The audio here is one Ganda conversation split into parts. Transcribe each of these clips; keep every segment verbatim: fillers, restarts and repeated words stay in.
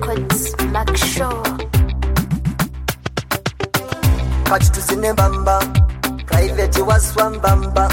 Records, Black Show. Kati tuzine bamba, private waswa mbamba.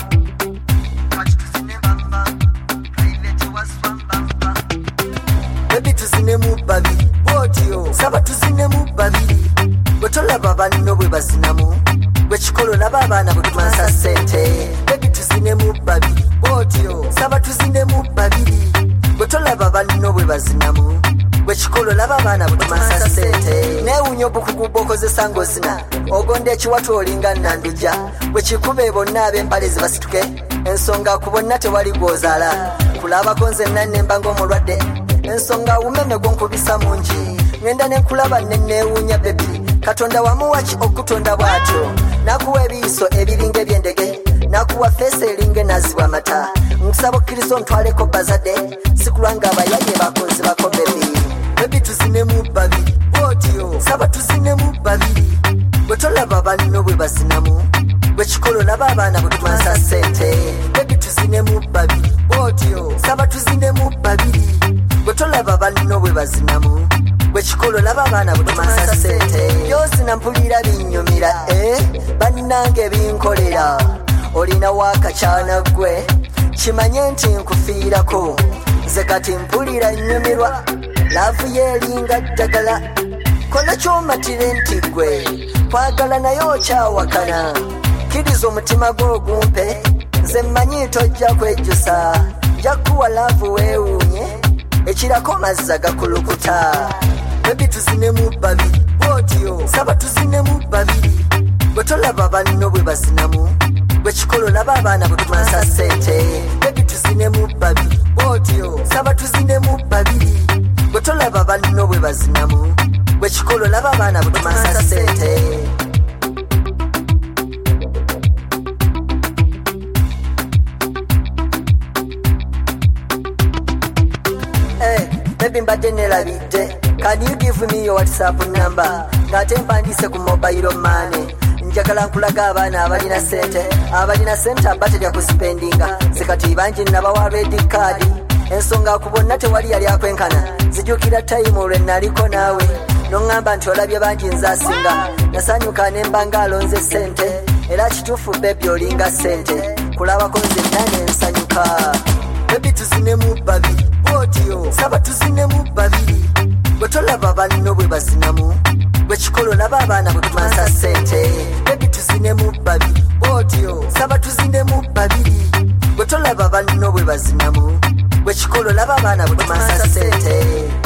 Kati tuzine bamba, private waswa mbamba. Baby tuzine mu babiri, wotyo. Saba tuzine mu babiri, botola baba nino bwe bazinamu. Bwe chikolo na baba na butumansa sente. Baby tuzine mu babiri, wotyo. Saba tuzine mu babiri, botola baba nino bwe bazinamu. Bwe chikolo na baba na butumansa sente. Ne unyo bukugu bokoze sango sina. Ogonde ekiwatu olinga nanduja bwe kikube bonna ab'empale zibasituke ensonga kubonna tewali gwozaala kulabako nze nanne mbanga omulwadde ensonga umeme gwonkubisa mungi ngenda nenkulaba nenneewuunya bebi katonda wamuwaki okutonda bw'atyo nakuwa ebiyiso ebiringa ebyendege nakuwa feesi eringa enazibwa amata nkusaba okkiriza ontwaleko bazadde sikulwanga abayanye bakonzi bako bebi bebi tuzinemu babiri bwotyo saba tuzinemu babiri bwetolaba balino bwe bazinamu bwe kikolo naba abaana bwe tumansa ssente bebi tuzinemu babiri bwotyo saba tuzinemu babiri bwetolaba balino bwe bazinamu bwe kikolo naba abaana bwe tumansa ssente byosi nampulira binnyumira eh bannange binkolera olina wakakyana gwe kimanye nti nkufiirako nze kati mpulira nnyumirwa laavu yeeringa ddagala kola kyomatire nti gwe kwagala naye okyawakana kiriza omutima gw'ogumpe nze mmanyi tojja kwejjusa nja kuwa laavu weewuunye ekirako mazza gakulukuta bebi tuzinemu babiri bwotyo saba tuzinemu babiri bwe tolaba balino bwe bazinamu bwe kikolo naba abaana bwe tumansa ssente bebi tuzinemu babiri bwotyo saba tuzinemu babiri bwe tolaba balino bwe bazinamu bwe kikolo naba abaana bwe tumansa ssente Baby mbadde nerabidde can you give me your WhatsApp number ng'ate mpandiise ku mobile money njagala nkulaga abaana abalina ssente abalina ssente abaterya ku spendinga zikati bangi nabawa red card ensonga ku bonna tewali yali akwenkana zijjukira time olwe naliko naawe noŋŋamba nti olabye bangi nzaasinga nasanyuka ne mbanga alonze ssente era kituufu bebi olinga ssente kulabako nze nane nsanyuka bebi tuzinemu babiri bwotyo saba tuzinemu babiri bwe tolaba balino bwe bazinamu bwe kikolo naba abaana bwe tumansa ssente bebi tuzinemu babiri bwotyo saba tuzinemu babiri bwe tolaba balino bwe bazinamu bwe kikolo naba abaana bwe tumansa ssente